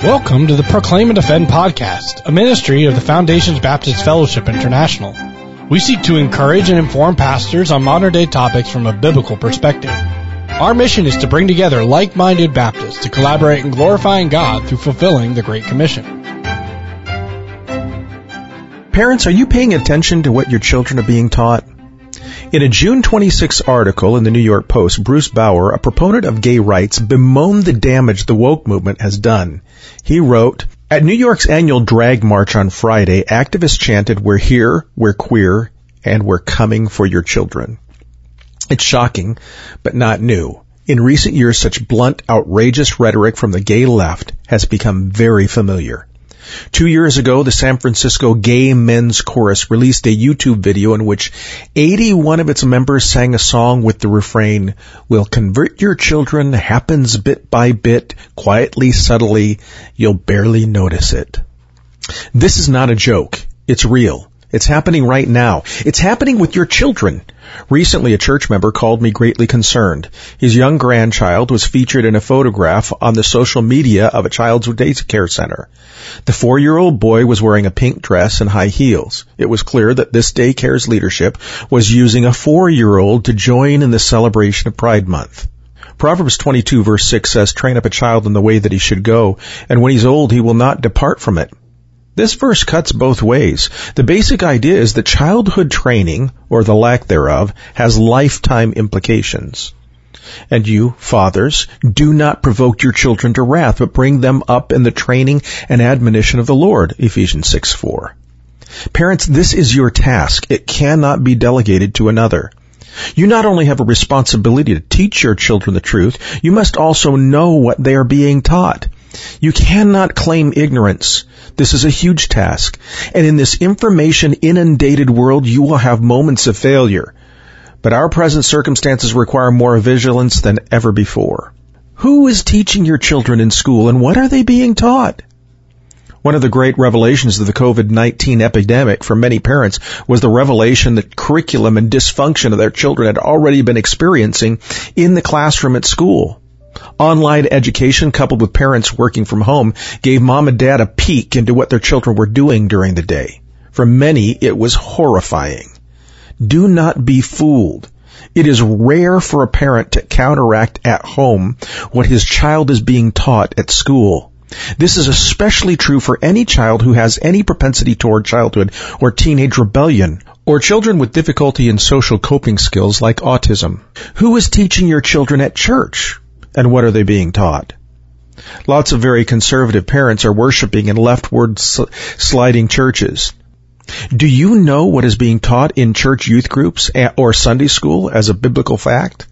Welcome to the Proclaim and Defend podcast, a ministry of the Foundations Baptist Fellowship International. We seek to encourage and inform pastors on modern-day topics from a biblical perspective. Our mission is to bring together like-minded Baptists to collaborate in glorifying God through fulfilling the Great Commission. Parents, are you paying attention to what your children are being taught? In a June 26 article in the New York Post, Bruce Bauer, a proponent of gay rights, bemoaned the damage the woke movement has done. He wrote, "At New York's annual drag march on Friday, activists chanted, 'We're here, we're queer, and we're coming for your children.' It's shocking, but not new. In recent years, such blunt, outrageous rhetoric from the gay left has become very familiar. 2 years ago, the San Francisco Gay Men's Chorus released a YouTube video in which 81 of its members sang a song with the refrain, 'We'll convert your children, happens bit by bit, quietly, subtly, you'll barely notice it.' This is not a joke. It's real. It's happening right now. It's happening with your children. Recently, a church member called me greatly concerned. His young grandchild was featured in a photograph on the social media of a child's daycare center. The 4-year-old boy was wearing a pink dress and high heels. It was clear that this daycare's leadership was using a 4-year-old to join in the celebration of Pride Month. Proverbs 22 verse 6 says, 'Train up a child in the way that he should go, and when he's old he will not depart from it.' This verse cuts both ways. The basic idea is that childhood training, or the lack thereof, has lifetime implications. And you, fathers, do not provoke your children to wrath, but bring them up in the training and admonition of the Lord, Ephesians 6:4. Parents, this is your task. It cannot be delegated to another. You not only have a responsibility to teach your children the truth, you must also know what they are being taught. You cannot claim ignorance. This is a huge task. And in this information-inundated world, you will have moments of failure. But our present circumstances require more vigilance than ever before. Who is teaching your children in school, and what are they being taught? One of the great revelations of the COVID-19 epidemic for many parents was the revelation that curriculum and dysfunction of their children had already been experiencing in the classroom at school. Online education, coupled with parents working from home, gave mom and dad a peek into what their children were doing during the day. For many, it was horrifying. Do not be fooled. It is rare for a parent to counteract at home what his child is being taught at school. This is especially true for any child who has any propensity toward childhood or teenage rebellion, or children with difficulty in social coping skills like autism. Who is teaching your children at church? And what are they being taught? Lots of very conservative parents are worshiping in leftward sliding churches. Do you know what is being taught in church youth groups or Sunday school as a biblical fact?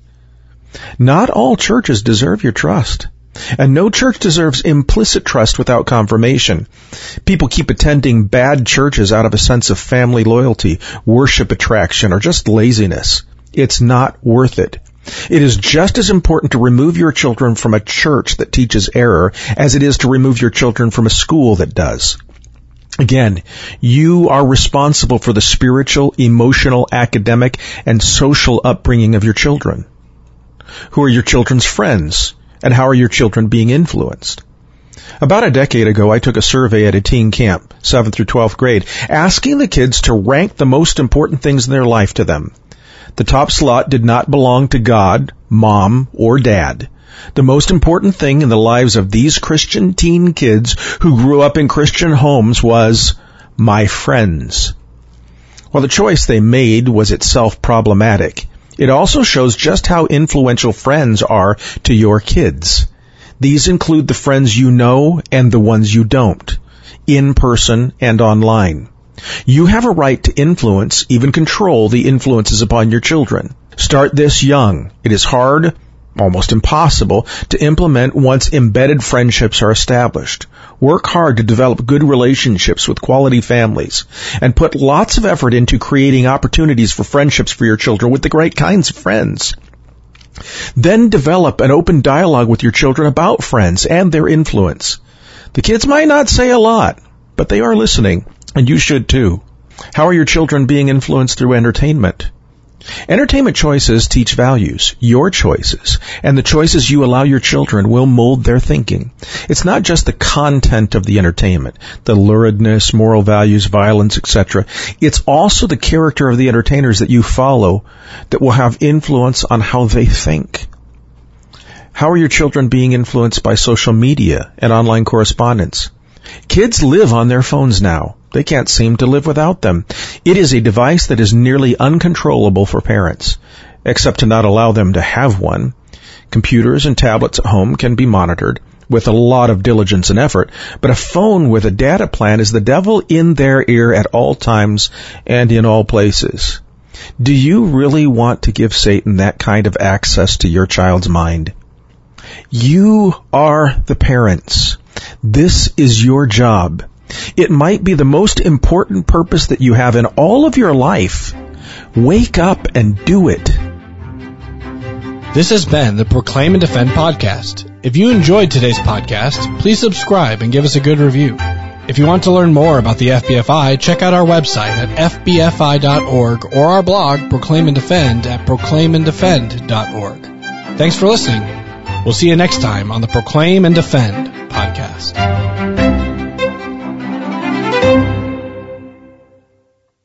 Not all churches deserve your trust. And no church deserves implicit trust without confirmation. People keep attending bad churches out of a sense of family loyalty, worship attraction, or just laziness. It's not worth it. It is just as important to remove your children from a church that teaches error as it is to remove your children from a school that does. Again, you are responsible for the spiritual, emotional, academic, and social upbringing of your children. Who are your children's friends? And how are your children being influenced? About a decade ago, I took a survey at a teen camp, 7th through 12th grade, asking the kids to rank the most important things in their life to them. The top slot did not belong to God, mom, or dad. The most important thing in the lives of these Christian teen kids who grew up in Christian homes was my friends. While the choice they made was itself problematic, it also shows just how influential friends are to your kids. These include the friends you know and the ones you don't, in person and online. You have a right to influence, even control the influences upon your children. Start this young. It is hard, almost impossible, to implement once embedded friendships are established. Work hard to develop good relationships with quality families, and put lots of effort into creating opportunities for friendships for your children with the right kinds of friends. Then develop an open dialogue with your children about friends and their influence. The kids might not say a lot, but they are listening. And you should too. How are your children being influenced through entertainment? Entertainment choices teach values, your choices, and the choices you allow your children will mold their thinking. It's not just the content of the entertainment, the luridness, moral values, violence, etc. It's also the character of the entertainers that you follow that will have influence on how they think. How are your children being influenced by social media and online correspondence? Kids live on their phones now. They can't seem to live without them. It is a device that is nearly uncontrollable for parents, except to not allow them to have one. Computers and tablets at home can be monitored with a lot of diligence and effort, but a phone with a data plan is the devil in their ear at all times and in all places. Do you really want to give Satan that kind of access to your child's mind? You are the parents. This is your job. It might be the most important purpose that you have in all of your life. Wake up and do it. This has been the Proclaim and Defend podcast. If you enjoyed today's podcast, please subscribe and give us a good review. If you want to learn more about the FBFI, check out our website at fbfi.org or our blog, Proclaim and Defend, at proclaimanddefend.org. Thanks for listening. We'll see you next time on the Proclaim and Defend podcast.